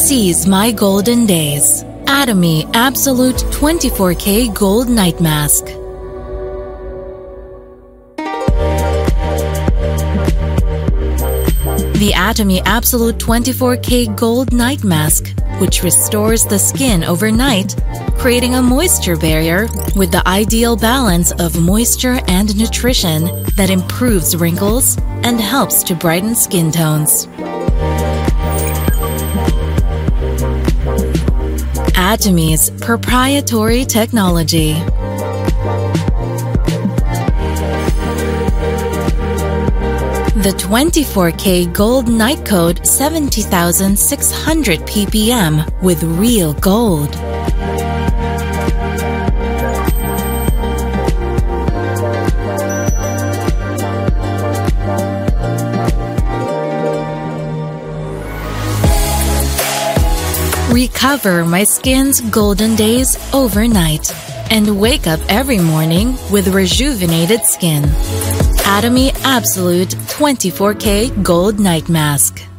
Seize my golden days. Atomy Absolute 24K Gold Night Mask. The Atomy Absolute 24K Gold Night Mask, which restores the skin overnight, creating a moisture barrier with the ideal balance of moisture and nutrition that improves wrinkles and helps to brighten skin tones. Atomy's proprietary technology. The 24K Gold Night Coat 70,600 ppm with real gold. Recover my skin's golden days overnight and wake up every morning with rejuvenated skin. Atomy Absolute 24K Gold Night Mask.